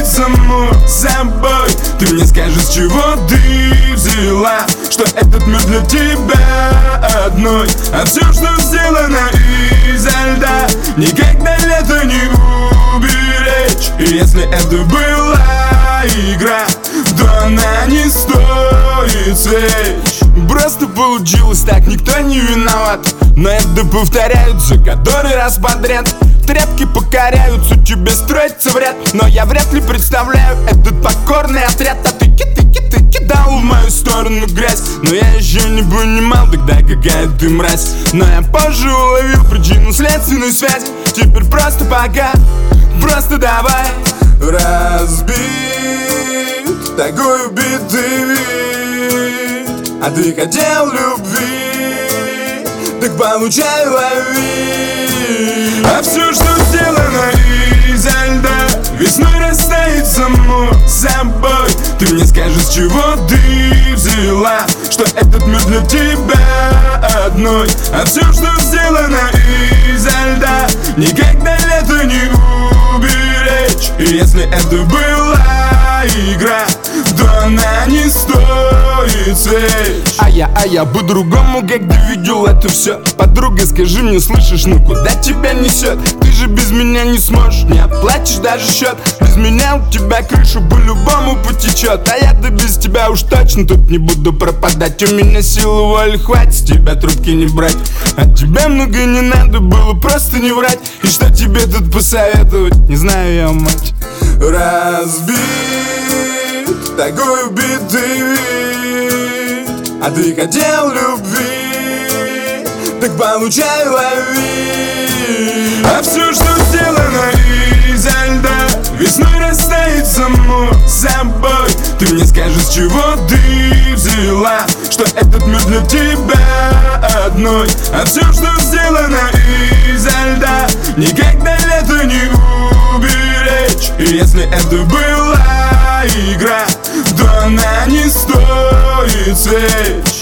само собой. Ты мне скажешь, с чего ты взяла, что этот мир для тебя одной. А все, что сделано изо льда, никогда лето не уберечь. И если это была игра, то она не стоит свеч. Просто получилось так, никто не виноват. Но это повторяются который раз подряд. Тряпки покоряются, тебе строится в ряд. Но я вряд ли представляю этот покорный отряд. А ты кидал в мою сторону грязь. Но я еще не понимал тогда, какая ты мразь. Но я позже уловил причинно-следственную связь. Теперь просто пока, просто давай разбить такой убитый вид. А ты хотел любви, так получай, лови. А все, что сделано изо льда, весной растает само собой. Ты мне скажешь, с чего ты взяла, что этот мир для тебя одной. А все, что сделано изо льда, никогда лето не уберечь. И если это была игра, то она не стоит свеч. А я по-другому, когда видел это все. Подруга, скажи мне, слышишь, ну куда тебя несет? Ты же без меня не сможешь, не оплатишь даже счет. Без меня у тебя крыша по-любому потечет. А я-то без тебя уж точно тут не буду пропадать. У меня силы воли хватит с тебя трубки не брать. От тебя много не надо было, просто не врать. И что тебе тут посоветовать, не знаю я, мать. Разбить такой убитый вид. А ты хотел любви, так получай, лови. А все, что сделано изо льда, весной растает само собой. Ты мне скажешь, с чего ты взяла, что этот мир для тебя одной. А все, что сделано изо льда, никогда лето не уберечь. И если это была игра, то она не стоит свеч.